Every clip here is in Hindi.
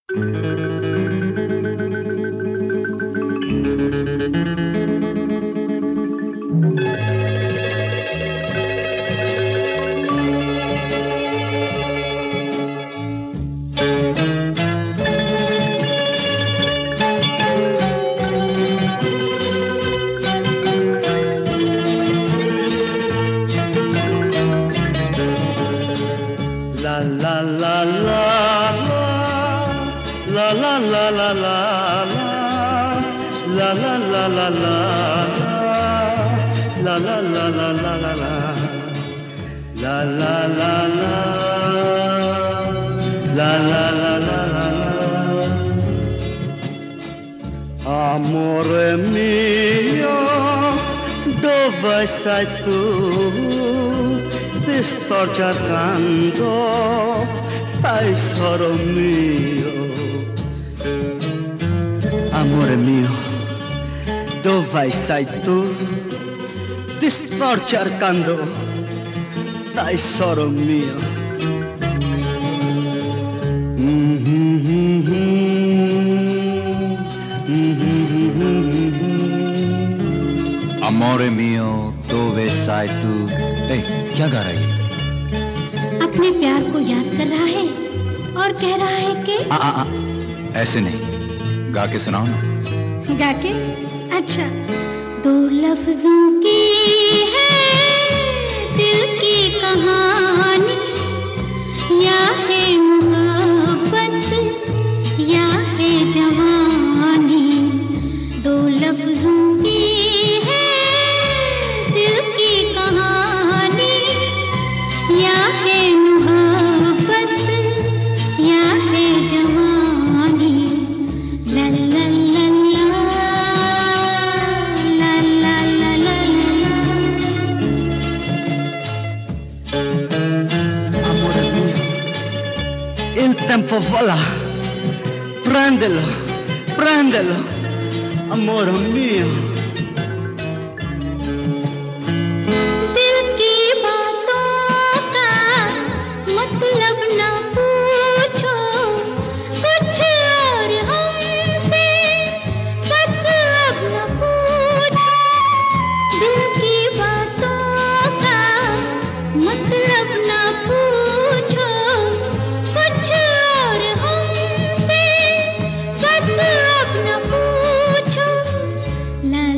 Amore mio, dove sei tu? Ti sto cercando, tesoro mio. Amore mio, dove sei tu? Ti sto cercando, tesoro mio. Amore mio, dove sei tu? क्या गा रही है? अपने प्यार को याद कर रहा है और कह रहा है कि ऐसे नहीं, गा के सुनाओ ना। गा के? अच्छा, दो लफ्जों की है दिल की कहानी, या है मोहब्बत या है जवानी। दो लफ्जों की है दिल की कहानी, या है मोहब्बत या है जवानी। ला ला ला ला ला ला ला ला ला। Amore mio, il tempo vola, prendelo, prendelo, amore mio. दिल की बातों का मतलब न पूछो, कुछ और हमसे बस अब न पूछो। दिल की बातों का मतलब न पूछो, कुछ और हमसे बस अब न पूछो। ला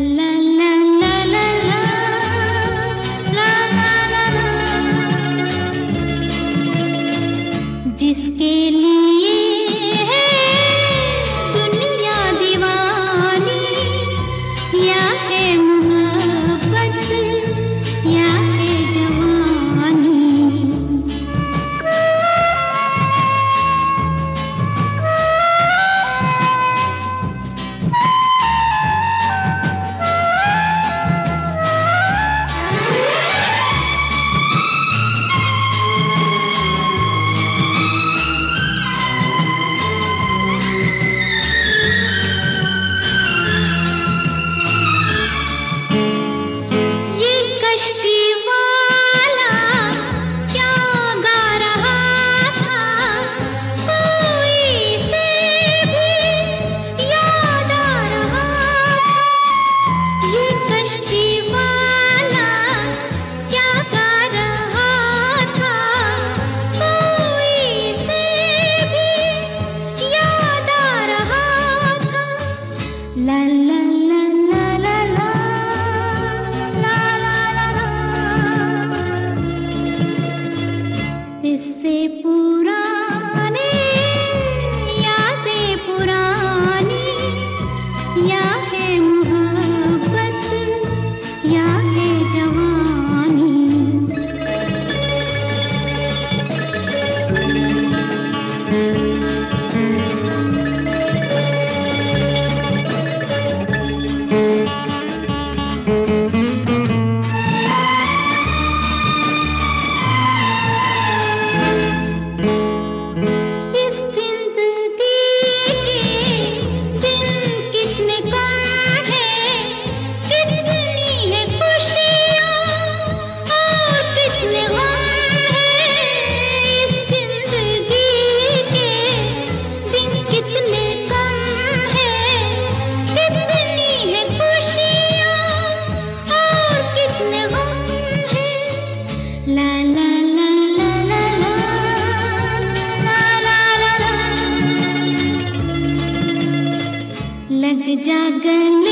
जागने